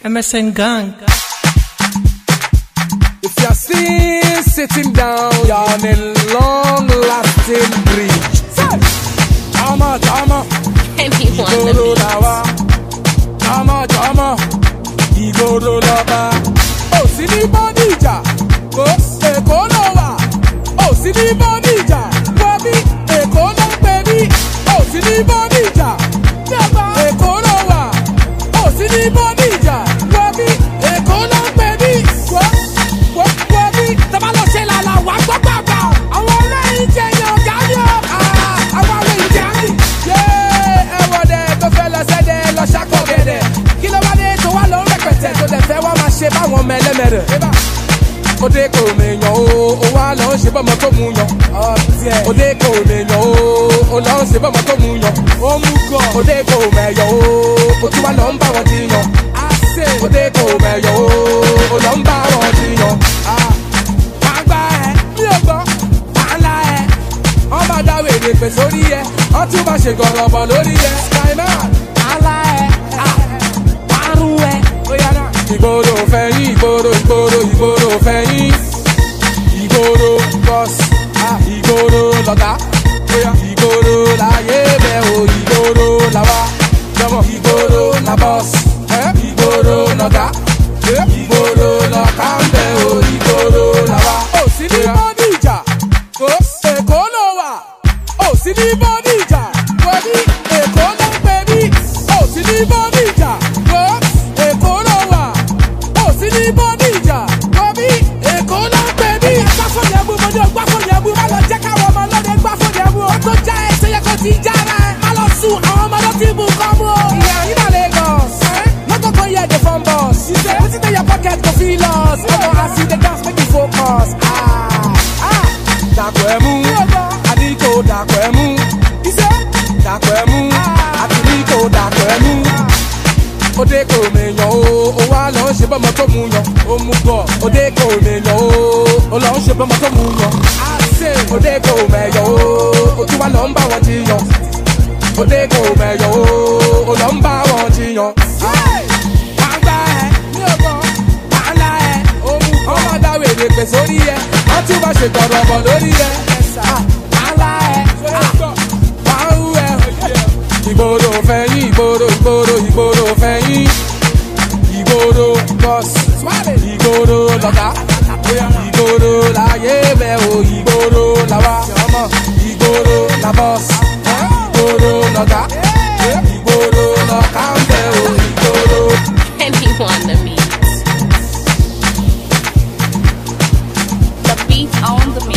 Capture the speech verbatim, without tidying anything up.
M S N gang. If you're still sitting down, you're on a long-lasting bridge. Jama, jama, Igoro lawa. Jama, jama, Igoro laba. Oh, si ni bonija, oh, Èkó ló wà. Oh, si ni bonija, wabi, Èkó ló baby. Oh, si ni bonija, Èkó ló wà. Oh, si ni bonija, wabi, Èkó ló baby. Wabi, taba lo ṣe la la wa gbọ́ gbàgbà. Àwọn ọlẹ́yin jẹ yan gàdí o. Àwọn ọlẹ́yin jẹ àmì. Ẹ wọ̀dẹ̀ tó fẹ́ lọ sẹ́dẹ̀ lọ ṣàkọ̀gẹ̀dẹ̀. Kí ló wá dé tó wá lọ rẹpẹtẹ tó dẹ̀ fẹ́ wá máa ṣe báwọn mẹlẹ́mẹrẹ̀. Òde kò mèèyàn o, ó wá lọ ń ṣe bọ́mọ tó mú yan. Òde kò mèèyàn o, ó lọ ń ṣe bọ́mọ tó mú yan. Ó mú gan. Òde kò mẹ̀yàn o, ó tún wá lọ ń bá wọn jiyàn. Òde kò mẹ̀yàn o, ó lọ ń bá wọn jiyàn. Máa gbá ẹ, mi ò gbọ́, máa la ẹ. Wọ́n máa dá wèrè pè sórí ẹ, wọ́n tún máa ṣe gọ̀rọ̀bọ̀ lórí ẹ. Skyman, máa la ẹ, máa rú ẹ. Ìgboro fẹ̀yìn, ìgboro, ìgboro, ìgboro fẹ̀yìn. Ìgboro boss, ìgboro lọ̀gá. Ìgboro láyé bẹ̀ o, ìgboro làwa. Ìgboro la boss, ìgboro lọ̀gá. Ìgboro lọ̀ká ń bẹ̀ o, ìgboro làwa. Ó sì ní bọ́díjà, Èkó ló wà. Ó sì ní bọ́díjà, wọ́bí Èkó ló ń pè mí. Ó sì ní bọ́díjà, Èkó ló wà. Ó sì ní bọ́díjà, wọ́bí Èkó ló ń pè mí. Gbá fún yẹn mú, mo ní o gbá fún yẹn mú. Má lọ jẹ́ káwọn ọmọ ọlọ́dẹ gbá fún yẹn mú. Ó tó já ẹ ṣe yẹ kó ti jára ẹ. Má lọ sùn, àwọn ọmọ ló ti mú kọ́ mú o. Ìyá yín náà Lagos, lọ́kọ̀ tó yẹ the phone boss. Put it in your pocket, go feel us. Ọmọ àti the dance make you focus. Dàpọ̀ ẹ̀mú, àdìkò dàpọ̀ ẹ̀mú. Dàpọ̀ ẹ̀mú, àdìkò dàpọ̀ ẹ̀mú. Òde kò mèèyàn o, ó wá lọ ń ṣe bọ́mọ tó mú yan. Ó mú bọ̀. Òde kò mèèyàn o, ó lọ ń ṣe bọ́mọ tó mú yan. Òde kò mèèyàn o, ó tún wá lọ ń bá wọn jiyàn. Òde kò mèèyàn o, ó lọ ń bá wọn jiyàn. Máa gbá ẹ, mi ò gbọ́, máa la ẹ. Wọ́n máa dá wèrè pè sórí ẹ, wọ́n tún máa ṣe gọ̀rọ̀bọ̀ lórí ẹ. Máa la ẹ, máa ń rú ẹ. Ìgboro fẹ̀yìn, ìgboro, ìgboro, ìgboro fẹ̀yìn. Ìgboro boss, ìgboro lọ̀gá. Ìgboro láyé bẹ̀ o, ìgboro làwa. Ìgboro la boss, ìgboro lọ̀gá. Ìgboro lọ̀ká ń bẹ̀ o, ìgboro. Anyone the beat. The beat on the beat.